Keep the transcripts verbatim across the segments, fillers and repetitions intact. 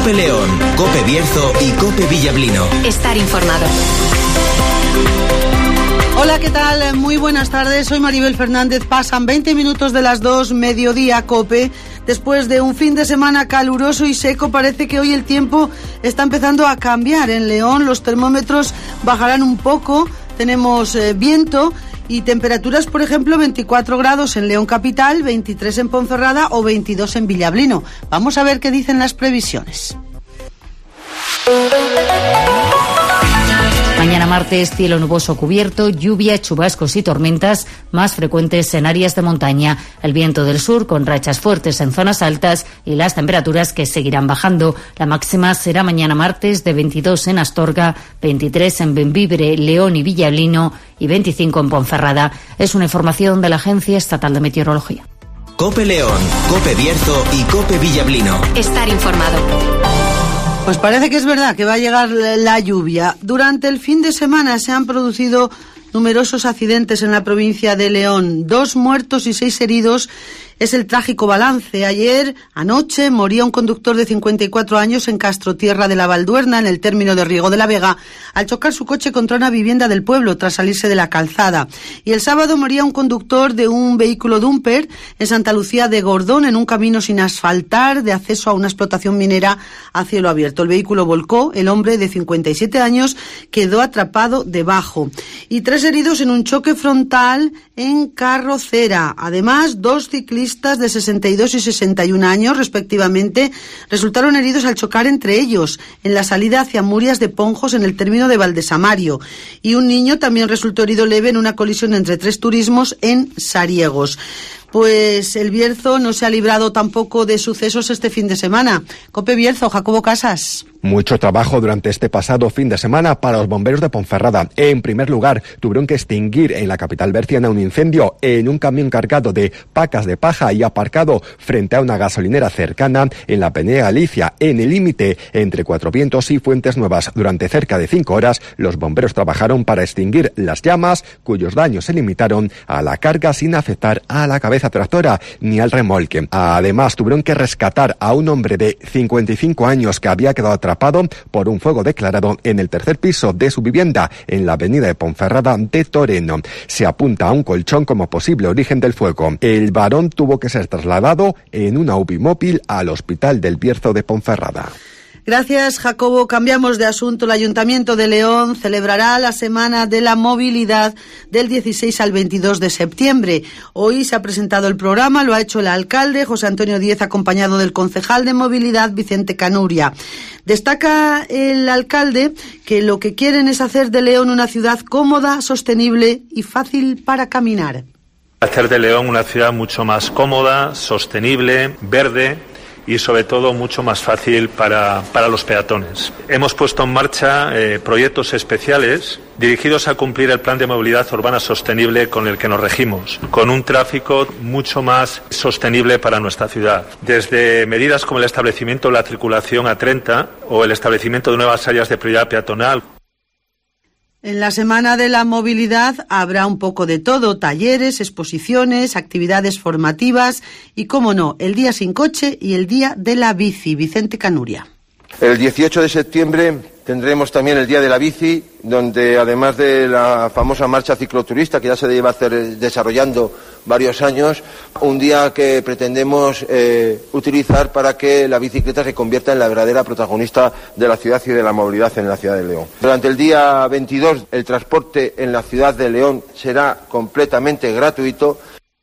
COPE León, COPE Bierzo y COPE Villablino. Estar informado. Hola, ¿qué tal? Muy buenas tardes, soy Maribel Fernández. Pasan veinte minutos de las dos, mediodía COPE. Después de un fin de semana caluroso y seco, parece que hoy el tiempo está empezando a cambiar. En León los termómetros bajarán un poco, tenemos eh, viento y temperaturas, por ejemplo, veinticuatro grados en León Capital, veintitrés en Ponferrada o veintidós en Villablino. Vamos a ver qué dicen las previsiones. Mañana martes, cielo nuboso cubierto, lluvia, chubascos y tormentas más frecuentes en áreas de montaña. El viento del sur con rachas fuertes en zonas altas y las temperaturas que seguirán bajando. La máxima será mañana martes de veintidós en Astorga, veintitrés en Bembibre, León y Villablino y veinticinco en Ponferrada. Es una información de la Agencia Estatal de Meteorología. COPE León, COPE Bierzo y COPE Villablino. Estar informado. Pues parece que es verdad que va a llegar la lluvia. Durante el fin de semana se han producido numerosos accidentes en la provincia de León. Dos muertos y seis heridos es el trágico balance. Ayer, anoche, moría un conductor de cincuenta y cuatro años en Castrotierra de la Valduerna, en el término de Riego de la Vega, al chocar su coche contra una vivienda del pueblo tras salirse de la calzada. Y el sábado moría un conductor de un vehículo dumper en Santa Lucía de Gordón, en un camino sin asfaltar de acceso a una explotación minera a cielo abierto. El vehículo volcó, el hombre de cincuenta y siete años quedó atrapado debajo. Y tres heridos en un choque frontal en Carrocera. Además, dos ciclistas de sesenta y dos y sesenta y un años, respectivamente, resultaron heridos al chocar entre ellos en la salida hacia Murias de Ponjos, en el término de Valdesamario. Y un niño también resultó herido leve en una colisión entre tres turismos en Sariegos. Pues el Bierzo no se ha librado tampoco de sucesos este fin de semana. COPE Bierzo, Jacobo Casas. Mucho trabajo durante este pasado fin de semana para los bomberos de Ponferrada. En primer lugar, tuvieron que extinguir en la capital berciana un incendio en un camión cargado de pacas de paja y aparcado frente a una gasolinera cercana en la Penea Galicia, en el límite entre Cuatro Vientos y Fuentes Nuevas. Durante cerca de cinco horas, los bomberos trabajaron para extinguir las llamas, cuyos daños se limitaron a la carga sin afectar a la cabeza tractora ni al remolque. Además, tuvieron que rescatar a un hombre de cincuenta y cinco años que había quedado atrapado por un fuego declarado en el tercer piso de su vivienda en la avenida de Ponferrada de Toreno. Se apunta a un colchón como posible origen del fuego. El varón tuvo que ser trasladado en una U B I móvil al Hospital del Bierzo de Ponferrada. Gracias, Jacobo. Cambiamos de asunto. El Ayuntamiento de León celebrará la Semana de la Movilidad del dieciséis al veintidós de septiembre. Hoy se ha presentado el programa, lo ha hecho el alcalde, José Antonio Díez, acompañado del concejal de Movilidad, Vicente Canuria. Destaca el alcalde que lo que quieren es hacer de León una ciudad cómoda, sostenible y fácil para caminar. Hacer de León una ciudad mucho más cómoda, sostenible, verde y sobre todo mucho más fácil para, para los peatones. Hemos puesto en marcha eh, proyectos especiales dirigidos a cumplir el plan de movilidad urbana sostenible con el que nos regimos, con un tráfico mucho más sostenible para nuestra ciudad. Desde medidas como el establecimiento de la circulación a treinta o el establecimiento de nuevas áreas de prioridad peatonal. En la Semana de la Movilidad habrá un poco de todo, talleres, exposiciones, actividades formativas y, cómo no, el Día Sin Coche y el Día de la Bici. Vicente Canuria. El dieciocho de septiembre tendremos también el Día de la Bici, donde además de la famosa marcha cicloturista que ya se lleva hacer, desarrollando varios años, un día que pretendemos eh, utilizar para que la bicicleta se convierta en la verdadera protagonista de la ciudad y de la movilidad en la ciudad de León. Durante el día veintidós el transporte en la ciudad de León será completamente gratuito.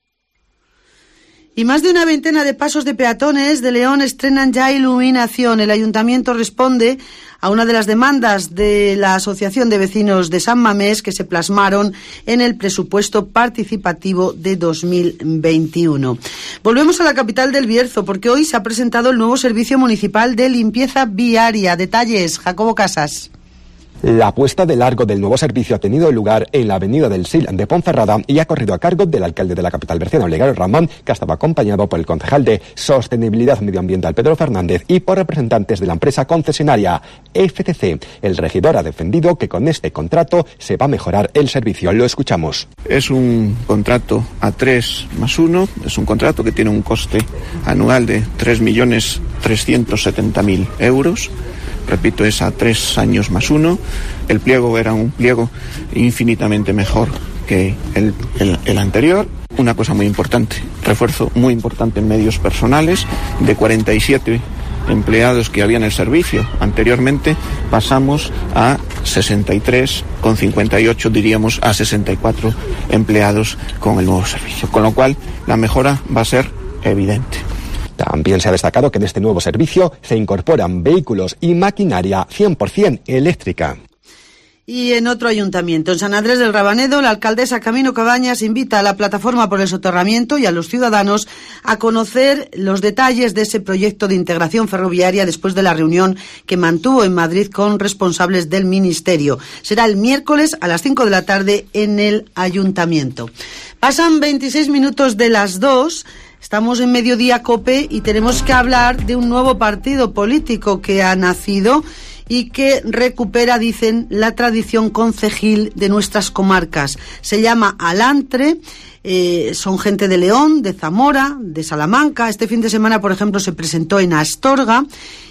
Y más de una veintena de pasos de peatones de León estrenan ya iluminación. El ayuntamiento responde a una de las demandas de la Asociación de Vecinos de San Mamés que se plasmaron en el presupuesto participativo de dos mil veintiuno. Volvemos a la capital del Bierzo porque hoy se ha presentado el nuevo servicio municipal de limpieza viaria. Detalles, Jacobo Casas. La puesta de largo del nuevo servicio ha tenido lugar en la avenida del Sil de Ponferrada y ha corrido a cargo del alcalde de la capital berciana, Olegario Ramón, que estaba acompañado por el concejal de Sostenibilidad Medioambiental, Pedro Fernández, y por representantes de la empresa concesionaria F C C. El regidor ha defendido que con este contrato se va a mejorar el servicio. Lo escuchamos. Es un contrato a tres más uno, es un contrato que tiene un coste anual de tres millones trescientos setenta mil euros. Repito, es a tres años más uno. El pliego era un pliego infinitamente mejor que el, el, el anterior. Una cosa muy importante, refuerzo muy importante en medios personales, de cuarenta y siete empleados que había en el servicio. Anteriormente pasamos a sesenta y tres con cincuenta y ocho, diríamos a sesenta y cuatro empleados con el nuevo servicio. Con lo cual, la mejora va a ser evidente. También se ha destacado que en este nuevo servicio se incorporan vehículos y maquinaria cien por ciento eléctrica. Y en otro ayuntamiento, en San Andrés del Rabanedo, la alcaldesa Camino Cabañas invita a la plataforma por el soterramiento y a los ciudadanos a conocer los detalles de ese proyecto de integración ferroviaria después de la reunión que mantuvo en Madrid con responsables del Ministerio. Será el miércoles a las cinco de la tarde en el ayuntamiento. Pasan veintiséis minutos de las dos. Estamos en Mediodía COPE y tenemos que hablar de un nuevo partido político que ha nacido y que recupera, dicen, la tradición concejil de nuestras comarcas. Se llama Alantre, eh, son gente de León, de Zamora, de Salamanca. Este fin de semana, por ejemplo, se presentó en Astorga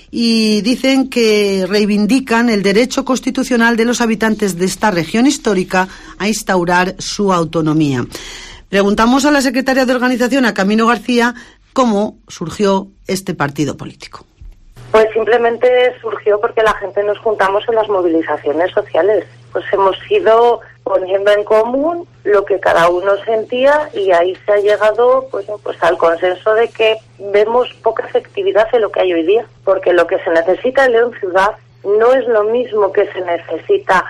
y dicen que reivindican el derecho constitucional de los habitantes de esta región histórica a instaurar su autonomía. Preguntamos a la secretaria de organización, a Camino García, cómo surgió este partido político. Pues simplemente surgió porque la gente nos juntamos en las movilizaciones sociales. Pues hemos ido poniendo en común lo que cada uno sentía y ahí se ha llegado pues, pues al consenso de que vemos poca efectividad en lo que hay hoy día. Porque lo que se necesita en León Ciudad no es lo mismo que se necesita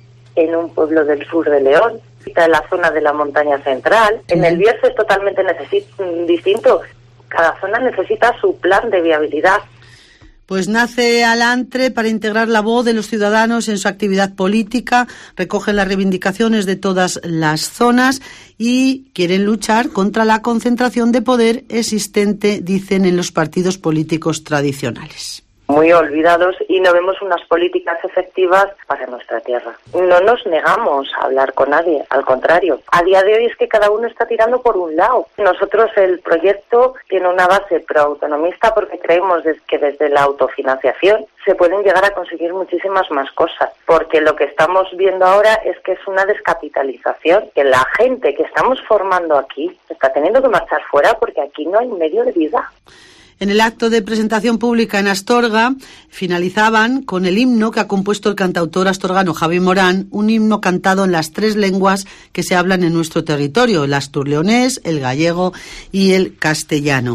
en un pueblo del sur de León, en la zona de la montaña central. En el Bierzo es totalmente necesit- distinto. Cada zona necesita su plan de viabilidad. Pues nace Alantre para integrar la voz de los ciudadanos en su actividad política, recogen las reivindicaciones de todas las zonas y quieren luchar contra la concentración de poder existente, dicen, en los partidos políticos tradicionales. Muy olvidados y no vemos unas políticas efectivas para nuestra tierra. No nos negamos a hablar con nadie, al contrario. A día de hoy es que cada uno está tirando por un lado. Nosotros el proyecto tiene una base proautonomista porque creemos que desde la autofinanciación se pueden llegar a conseguir muchísimas más cosas. Porque lo que estamos viendo ahora es que es una descapitalización, que la gente que estamos formando aquí está teniendo que marchar fuera porque aquí no hay medio de vida. En el acto de presentación pública en Astorga finalizaban con el himno que ha compuesto el cantautor astorgano Javi Morán, un himno cantado en las tres lenguas que se hablan en nuestro territorio, el asturleonés, el gallego y el castellano.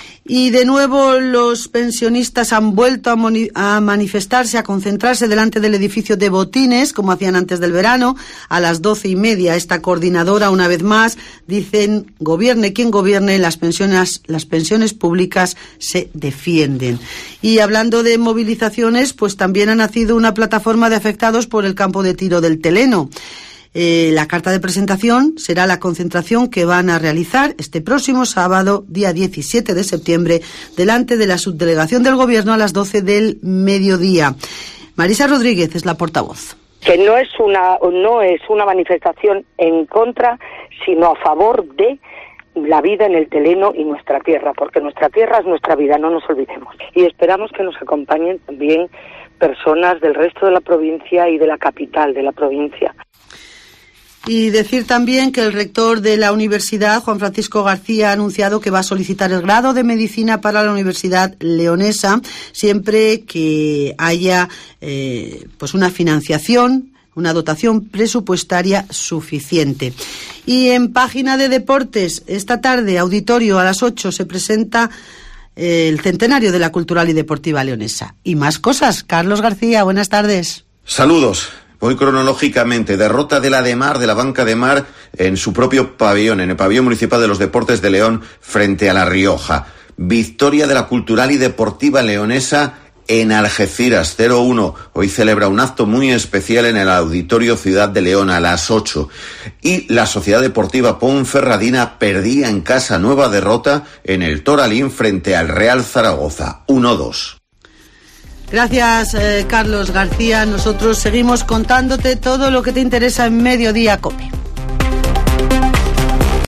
Y de nuevo los pensionistas han vuelto a, moni- a manifestarse, a concentrarse delante del edificio de Botines, como hacían antes del verano, a las doce y media. Esta coordinadora, una vez más, dicen, gobierne quien gobierne, las pensiones, las pensiones públicas se defienden. Y hablando de movilizaciones, pues también ha nacido una plataforma de afectados por el campo de tiro del Teleno. Eh, la carta de presentación será la concentración que van a realizar este próximo sábado, día diecisiete de septiembre, delante de la subdelegación del Gobierno a las doce del mediodía. Marisa Rodríguez es la portavoz. Que no es una, no es una manifestación en contra, sino a favor de la vida en el Teleno y nuestra tierra, porque nuestra tierra es nuestra vida, no nos olvidemos. Y esperamos que nos acompañen también personas del resto de la provincia y de la capital de la provincia. Y decir también que el rector de la universidad, Juan Francisco García, ha anunciado que va a solicitar el grado de medicina para la Universidad Leonesa siempre que haya eh, pues una financiación, una dotación presupuestaria suficiente. Y en página de deportes, esta tarde, auditorio a las ocho, se presenta eh, el centenario de la Cultural y Deportiva Leonesa. Y más cosas. Carlos García, buenas tardes. Saludos. Hoy cronológicamente, derrota de la de Mar, de la Banca de Mar, en su propio pabellón, en el pabellón municipal de los Deportes de León, frente a La Rioja. Victoria de la Cultural y Deportiva Leonesa en Algeciras cero uno. Hoy celebra un acto muy especial en el Auditorio Ciudad de León a las ocho. Y la Sociedad Deportiva Ponferradina perdía en casa, nueva derrota en el Toralín frente al Real Zaragoza, uno dos. Gracias, eh, Carlos García. Nosotros seguimos contándote todo lo que te interesa en Mediodía COPE.